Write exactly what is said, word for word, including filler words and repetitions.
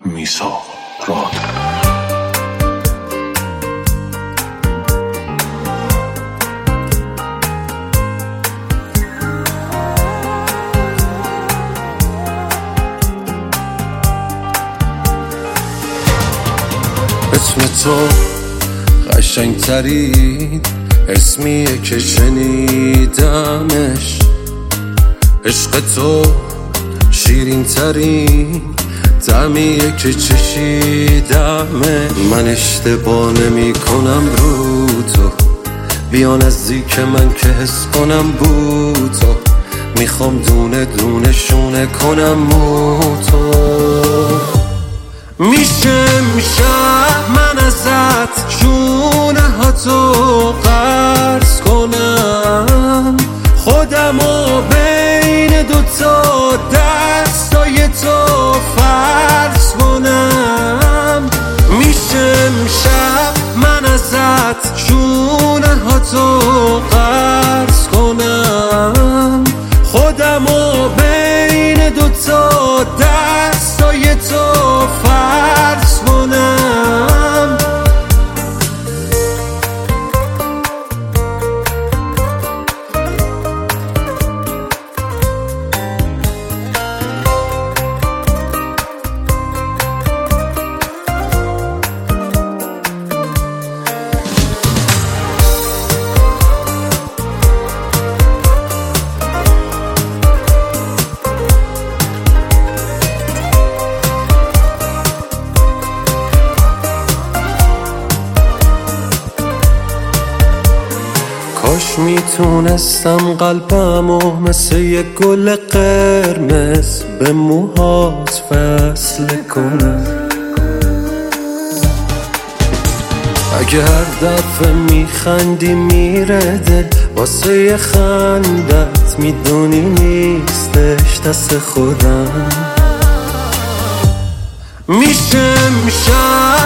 میثاق رادیو. اسم تو قشنگ ترین اسمیه که شنیدمش، عشق تو شیرین ترین طعمیه که چشیدمه. من اشتباه نمی کنم رو تو، بیا نزدیک من که حس کنم بو تو. میخوام دونه دونه شونه کنم مو تو. میشه میشه من ازت شونه ها تو قرض کنم، خودمو بین دوتا دستای تو فرض کنم. میشه میشه من ازت شونه ها تو قرض کنم، خودمو بین دوتا دستای تو فرض کنم. کاش میتونستم قلبمو مثل یه گل قرمز به موهات وصل کنم. اگه هر دفعه میخندی میره دل واسه یه خندت، میدونی نیستش دست خودم. میشه میشه